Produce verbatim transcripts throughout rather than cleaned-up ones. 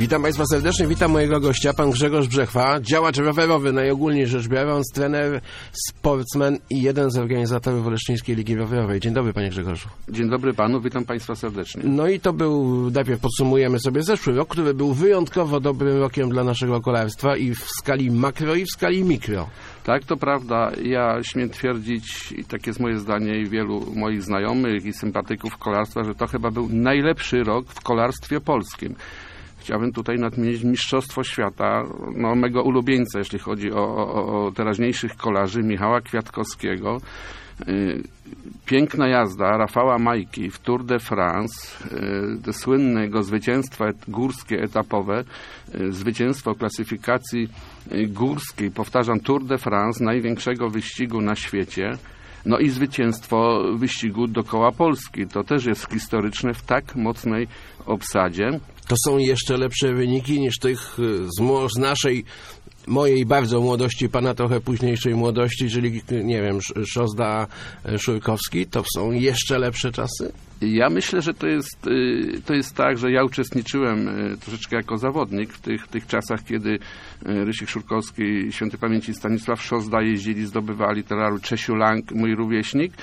Witam Państwa serdecznie, witam mojego gościa, pan Grzegorz Brzechwa, działacz rowerowy, najogólniej rzecz biorąc, trener, sportsman i jeden z organizatorów Olesztyńskiej Ligi Rowerowej. Dzień dobry, panie Grzegorzu. Dzień dobry panu, witam państwa serdecznie. No i to był, najpierw podsumujemy sobie zeszły rok, który był wyjątkowo dobrym rokiem dla naszego kolarstwa i w skali makro, i w skali mikro. Tak, to prawda. Ja śmiem twierdzić, i takie jest moje zdanie i wielu moich znajomych i sympatyków kolarstwa, że to chyba był najlepszy rok w kolarstwie polskim. Chciałbym tutaj nadmienić Mistrzostwo Świata, no, mego ulubieńca, jeśli chodzi o, o, o teraźniejszych kolarzy, Michała Kwiatkowskiego. Yy, piękna jazda Rafała Majki w Tour de France, yy, słynne jego zwycięstwa et, górskie, etapowe, yy, zwycięstwo klasyfikacji yy, górskiej, powtarzam, Tour de France, największego wyścigu na świecie. No i zwycięstwo wyścigu dookoła Polski. To też jest historyczne w tak mocnej obsadzie. To są jeszcze lepsze wyniki niż tych z, z naszej, mojej bardzo młodości, pana trochę późniejszej młodości, czyli, nie wiem, Szozda, Szurkowski. To są jeszcze lepsze czasy? Ja myślę, że to jest, to jest tak, że ja uczestniczyłem troszeczkę jako zawodnik w tych, tych czasach, kiedy Rysiek Szurkowski i świętej pamięci Stanisław Szozda jeździli, zdobywali teraru, Czesiu Lang, mój rówieśnik.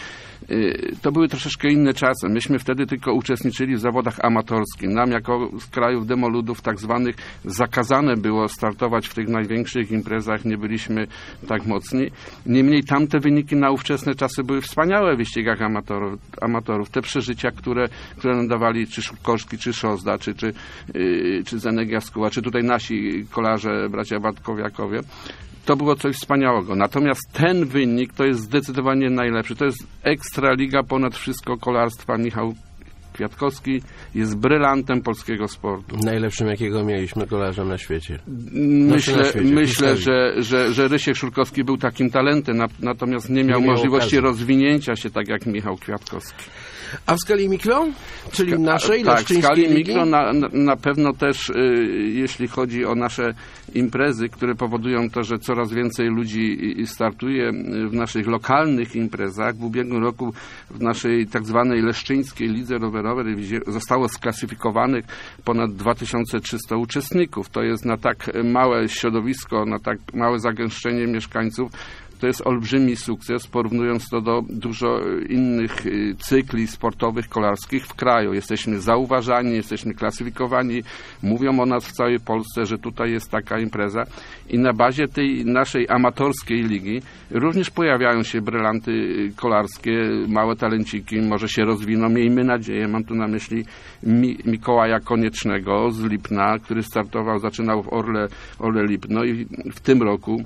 To były troszeczkę inne czasy. Myśmy wtedy tylko uczestniczyli w zawodach amatorskich. Nam jako z krajów demoludów tak zwanych zakazane było startować w tych największych imprezach. Nie byliśmy tak mocni. Niemniej tamte wyniki na ówczesne czasy były wspaniałe w wyścigach amatorów. amatorów. Te przeżycia, które, które nam dawali czy Szurkowski, czy Szozda, czy, czy, yy, czy Zenek Jaskuła, czy tutaj nasi kolarze, bracia Bartkowiakowie. To było coś wspaniałego. Natomiast ten wynik to jest zdecydowanie najlepszy. To jest Ekstraliga ponad wszystko kolarstwa. Michał Kwiatkowski jest brylantem polskiego sportu. Najlepszym, jakiego mieliśmy kolarzem na świecie. Myślę, na świecie, myślę że, że, że Rysiek Szurkowski był takim talentem, natomiast nie miał, nie miał możliwości okazji rozwinięcia się tak jak Michał Kwiatkowski. A w skali mikro? Czyli naszej, tak, w skali ligi? mikro na, na, na pewno też, y, jeśli chodzi o nasze imprezy, które powodują to, że coraz więcej ludzi startuje w naszych lokalnych imprezach. W ubiegłym roku w naszej tak zwanej Leszczyńskiej Lidze Rowerowej zostało sklasyfikowanych ponad dwa tysiące trzysta uczestników. To jest na tak małe środowisko, na tak małe zagęszczenie mieszkańców. To jest olbrzymi sukces, porównując to do dużo innych cykli sportowych, kolarskich w kraju. Jesteśmy zauważani, jesteśmy klasyfikowani, mówią o nas w całej Polsce, że tutaj jest taka impreza i na bazie tej naszej amatorskiej ligi również pojawiają się brylanty kolarskie, małe talenciki, może się rozwiną, miejmy nadzieję. Mam tu na myśli Mi- Mikołaja Koniecznego z Lipna, który startował, zaczynał w Orle, Orle Lipno i w tym roku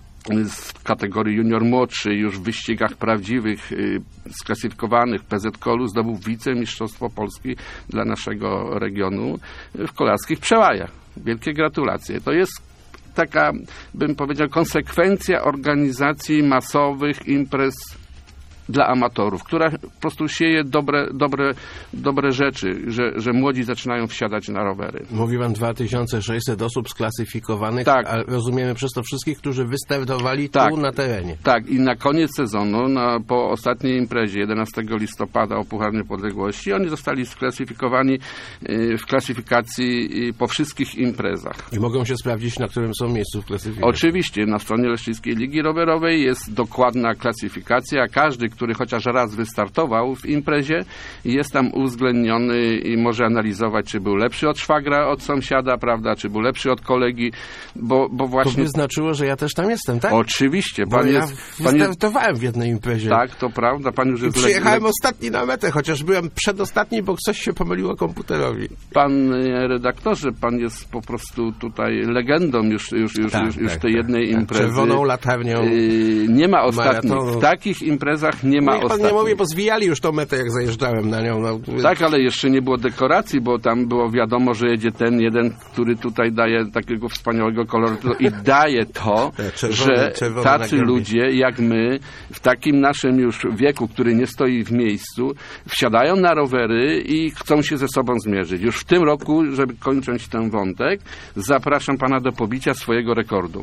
z kategorii junior młodszy już w wyścigach prawdziwych, y, sklasyfikowanych P Z Kolu zdobył wicemistrzostwo Polski dla naszego regionu w kolarskich przełajach. Wielkie gratulacje. To jest taka, bym powiedział, konsekwencja organizacji masowych imprez dla amatorów, która po prostu sieje dobre, dobre, dobre rzeczy, że, że młodzi zaczynają wsiadać na rowery. Mówi pan dwa tysiące sześćset osób sklasyfikowanych, tak. A rozumiemy przez to wszystkich, którzy wystartowali tak. tu na terenie. Tak, i na koniec sezonu, na, po ostatniej imprezie jedenastego listopada o Puchar Niepodległości, oni zostali sklasyfikowani y, w klasyfikacji y, po wszystkich imprezach. I mogą się sprawdzić, na którym są miejscu w klasyfikacji. Oczywiście, na stronie Leszczyńskiej Ligi Rowerowej jest dokładna klasyfikacja. Każdy, który chociaż raz wystartował w imprezie, jest tam uwzględniony i może analizować, czy był lepszy od szwagra, od sąsiada, prawda, czy był lepszy od kolegi, bo, bo właśnie... To by znaczyło, że ja też tam jestem, tak? Oczywiście. Bo pan ja jest, pan wystartowałem jest... w jednej imprezie. Tak, to prawda. Pan już jest przyjechałem le... ostatni na metę, chociaż byłem przedostatni, bo coś się pomyliło komputerowi. Pan redaktorze, pan jest po prostu tutaj legendą już, już, już, tak, już, już tak, tej tak, jednej tak. imprezy. Czerwoną latarnią. Yy, nie ma ostatnich. Maratonu. W takich imprezach nie ma no ostatnich. Pan nie mówi, bo zwijali już tą metę, jak zajeżdżałem na nią. No. Tak, ale jeszcze nie było dekoracji, bo tam było wiadomo, że jedzie ten jeden, który tutaj daje takiego wspaniałego koloru i daje to, czerwony, że czerwony tacy ludzie jak my w takim naszym już wieku, który nie stoi w miejscu, wsiadają na rowery i chcą się ze sobą zmierzyć. Już w tym roku, żeby kończąc ten wątek, zapraszam pana do pobicia swojego rekordu.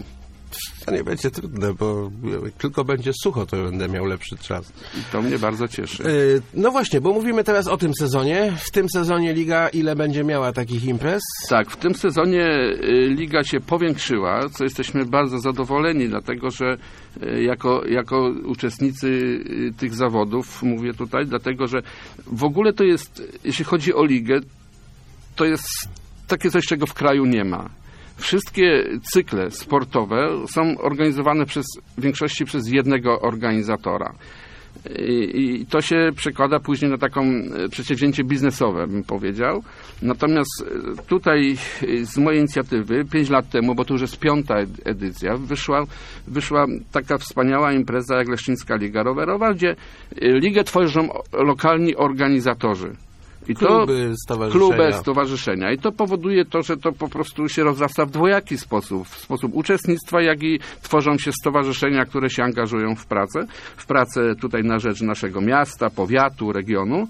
To nie będzie trudne, bo jak tylko będzie sucho, to będę miał lepszy czas. I to mnie bardzo cieszy. Yy, no właśnie, bo mówimy teraz o tym sezonie. W tym sezonie Liga ile będzie miała takich imprez? Tak, w tym sezonie y, Liga się powiększyła, co jesteśmy bardzo zadowoleni, dlatego że y, jako, jako uczestnicy y, tych zawodów, mówię tutaj, dlatego że w ogóle to jest, jeśli chodzi o Ligę, to jest takie coś, czego w kraju nie ma. Wszystkie cykle sportowe są organizowane przez, w większości przez jednego organizatora. I, I to się przekłada później na taką przedsięwzięcie biznesowe, bym powiedział. Natomiast tutaj z mojej inicjatywy pięć lat temu, bo to już jest piąta edycja, wyszła, wyszła taka wspaniała impreza jak Leszczyńska Liga Rowerowa, gdzie ligę tworzą lokalni organizatorzy. I kluby, to stowarzyszenia. kluby, stowarzyszenia. I to powoduje to, że to po prostu się rozrasta w dwojaki sposób. W sposób uczestnictwa, jak i tworzą się stowarzyszenia, które się angażują w pracę. W pracę tutaj na rzecz naszego miasta, powiatu, regionu.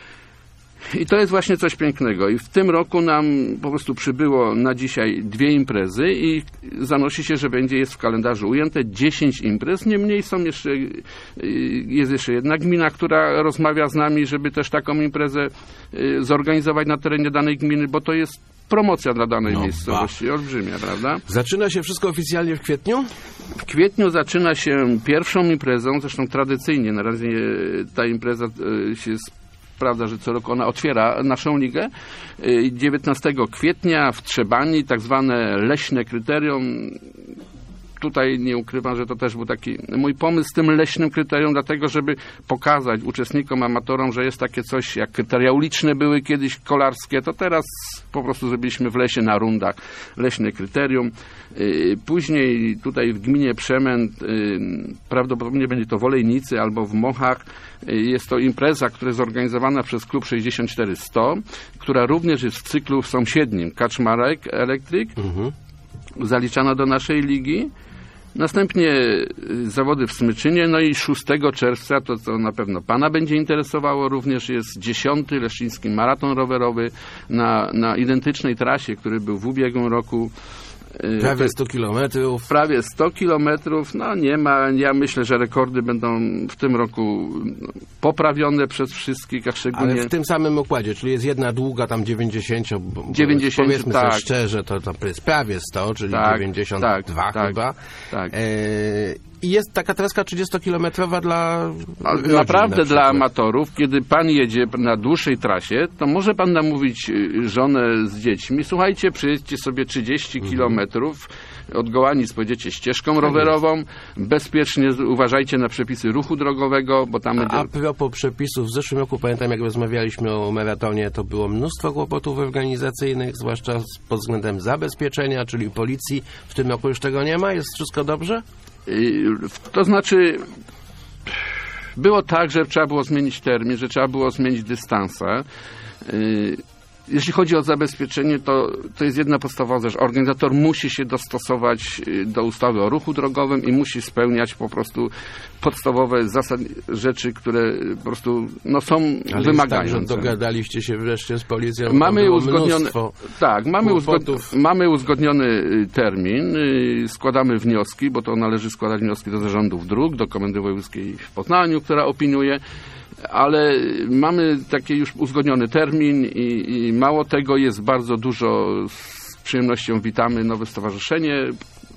I to jest właśnie coś pięknego. I w tym roku nam po prostu przybyło na dzisiaj dwie imprezy i zanosi się, że będzie jest w kalendarzu ujęte dziesięć imprez. Niemniej są jeszcze, jest jeszcze jedna gmina, która rozmawia z nami, żeby też taką imprezę zorganizować na terenie danej gminy, bo to jest promocja dla danej no, miejscowości. Ba. Olbrzymia, prawda? Zaczyna się wszystko oficjalnie w kwietniu? W kwietniu zaczyna się pierwszą imprezą, zresztą tradycyjnie. Na razie ta impreza się prawda, że co roku ona otwiera naszą ligę. dziewiętnastego kwietnia w Trzebani, tak zwane leśne kryterium. Tutaj nie ukrywam, że to też był taki mój pomysł z tym leśnym kryterium, dlatego żeby pokazać uczestnikom, amatorom, że jest takie coś jak kryteria uliczne były kiedyś kolarskie, to teraz po prostu zrobiliśmy w lesie na rundach leśne kryterium. Później tutaj w gminie Przemęt, prawdopodobnie będzie to w Olejnicy albo w Mochach, jest to impreza, która jest zorganizowana przez klub sześćdziesiąt cztery sto, która również jest w cyklu sąsiednim Kaczmarek Electric, mhm. zaliczana do naszej ligi. Następnie zawody w Smyczynie, no i szóstego czerwca, to co na pewno Pana będzie interesowało, również jest dziesiąty Leszczyński Maraton Rowerowy na, na identycznej trasie, który był w ubiegłym roku. Prawie sto kilometrów. Prawie sto kilometrów. No nie ma, ja myślę, że rekordy będą w tym roku poprawione przez wszystkich, a szczególnie... Ale w tym samym układzie, czyli jest jedna długa tam dziewięćdziesiąt, bo, dziewięćdziesiąt, powiedzmy tak. sobie szczerze, to, to jest prawie sto, czyli tak, dziewięćdziesiąt dwa tak, chyba. Tak. E, I jest taka traska trzydziestokilometrowa dla rodzin, naprawdę na dla amatorów. Kiedy pan jedzie na dłuższej trasie, to może pan namówić żonę z dziećmi. Słuchajcie, przyjedźcie sobie trzydzieści mhm. kilometrów od Gołanic, pojedziecie ścieżką tak rowerową. Jest. Bezpiecznie uważajcie na przepisy ruchu drogowego, bo tam... A, będzie... a propos przepisów, w zeszłym roku pamiętam, jak rozmawialiśmy o maratonie, to było mnóstwo kłopotów organizacyjnych, zwłaszcza pod względem zabezpieczenia, czyli policji. W tym roku już tego nie ma? Jest wszystko dobrze? To znaczy, było tak, że trzeba było zmienić termin, że trzeba było zmienić dystanse. Jeśli chodzi o zabezpieczenie, to, to jest jedna podstawowa rzecz. Organizator musi się dostosować do ustawy o ruchu drogowym i musi spełniać po prostu podstawowe zasady, rzeczy, które po prostu no, są Ale wymagające. Tak, że dogadaliście się wreszcie z policją. Mamy uzgodniony, tak, mamy, uzgod, mamy uzgodniony termin, składamy wnioski, bo to należy składać wnioski do zarządów dróg, do Komendy Wojewódzkiej w Poznaniu, która opiniuje. Ale mamy taki już uzgodniony termin i, i mało tego, jest bardzo dużo, z przyjemnością witamy nowe stowarzyszenie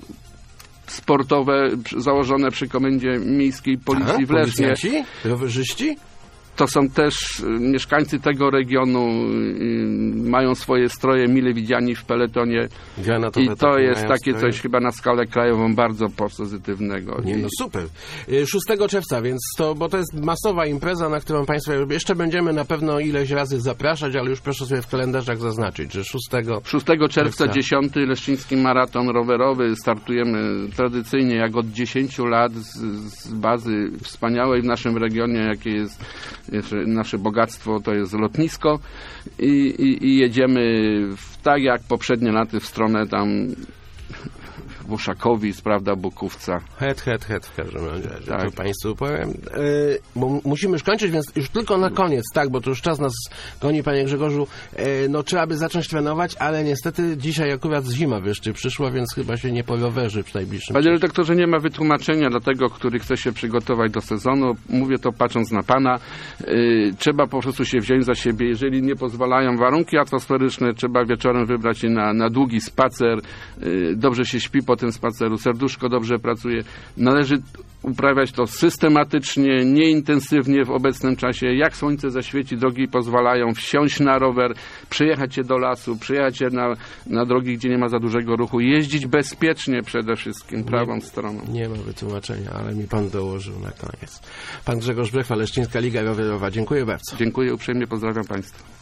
sportowe założone przy Komendzie Miejskiej Policji Aha, w Lesznie. Policjanci? Rowerzyści? To są też mieszkańcy tego regionu, mają swoje stroje mile widziani w peletonie i to jest takie stroje. Coś chyba na skalę krajową bardzo pozytywnego. Nie, no super. szóstego czerwca, więc to, bo to jest masowa impreza, na którą Państwo jeszcze będziemy na pewno ileś razy zapraszać, ale już proszę sobie w kalendarzach zaznaczyć, że szóstego szóstego czerwca dziesiąty Leszczyński Maraton Rowerowy. Startujemy tradycyjnie jak od dziesięciu lat z, z bazy wspaniałej w naszym regionie, jakie jest nasze bogactwo, to jest lotnisko i, i, i jedziemy w, tak jak poprzednie laty w stronę tam Włoszakowic, prawda, Bukówca. Het, het, het w każdym razie, Tak. to Państwu powiem. Yy, bo musimy już kończyć, więc już tylko na koniec, tak, bo to już czas nas goni, Panie Grzegorzu. Yy, no trzeba by zacząć trenować, ale niestety dzisiaj akurat zima wreszcie przyszła, więc chyba się nie porowerzy w najbliższym Panie czasie. redaktorze, nie ma wytłumaczenia dla tego, który chce się przygotować do sezonu. Mówię to patrząc na Pana. Yy, trzeba po prostu się wziąć za siebie. Jeżeli nie pozwalają warunki atmosferyczne, trzeba wieczorem wybrać się na, na długi spacer. Yy, dobrze się śpi po tym spaceru, serduszko dobrze pracuje. Należy uprawiać to systematycznie, nieintensywnie w obecnym czasie. Jak słońce zaświeci, drogi pozwalają, wsiąść na rower, przyjechać się do lasu, przyjechać się na, na drogi, gdzie nie ma za dużego ruchu, jeździć bezpiecznie przede wszystkim, prawą Nie, stroną. Nie ma wytłumaczenia, ale mi Pan dołożył na koniec. Pan Grzegorz Brechwa, Leszczyńska Liga Rowerowa. Dziękuję bardzo. Dziękuję uprzejmie, pozdrawiam Państwa.